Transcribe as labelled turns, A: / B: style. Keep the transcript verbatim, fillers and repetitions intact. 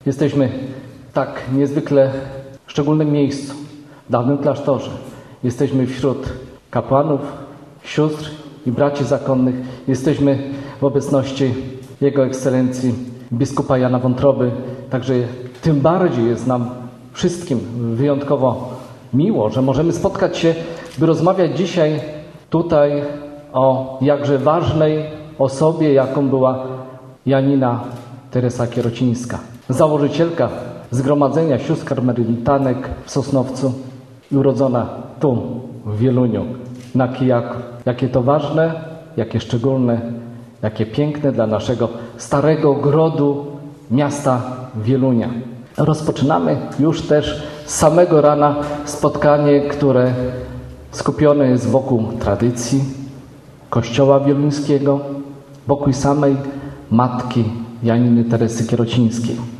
A: Jesteśmy w tak niezwykle szczególnym miejscu, w dawnym klasztorze. Jesteśmy wśród kapłanów, sióstr i braci zakonnych. Jesteśmy w obecności Jego Ekscelencji biskupa Jana Wątroby. Także tym bardziej jest nam wszystkim wyjątkowo miło, że możemy spotkać się, by rozmawiać dzisiaj tutaj o jakże ważnej osobie, jaką była Janina Teresa Kierocińska. Założycielka Zgromadzenia Sióstr Karmelitanek w Sosnowcu i urodzona tu, w Wieluniu, na Kijaku. Jakie to ważne, jakie szczególne, jakie piękne dla naszego starego grodu miasta Wielunia. Rozpoczynamy już też z samego rana spotkanie, które skupione jest wokół tradycji Kościoła Wieluńskiego, wokół samej Matki Janiny Teresy Kierocińskiej.